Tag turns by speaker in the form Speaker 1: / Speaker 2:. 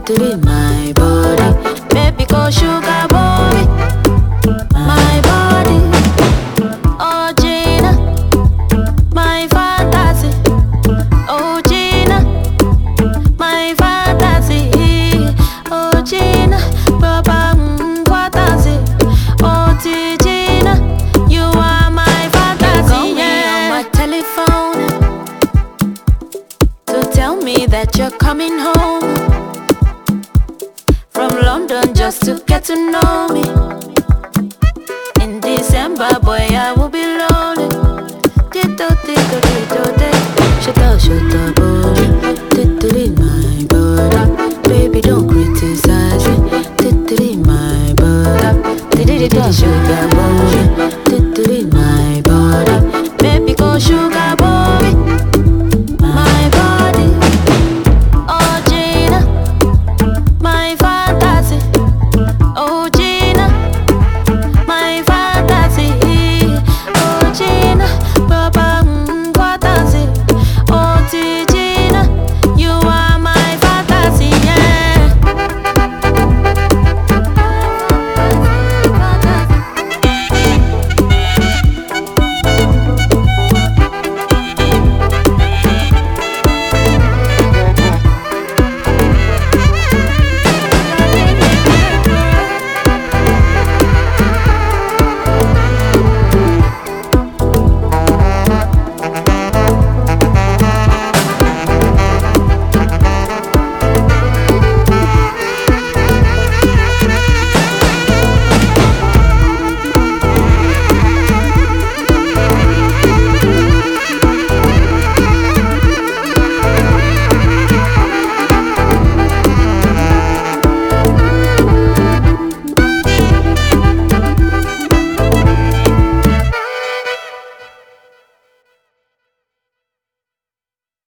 Speaker 1: to be my body. Baby, go sugar boy, my body. Oh Gina, my fantasy. Oh Gina, my fantasy. Oh Gina, Baba, fantasy. Oh Gina, you are my fantasy. Call me on my telephone to tell me that you're coming home from London just to get to know me. In December, boy, I will be lonely. Shut up, boy.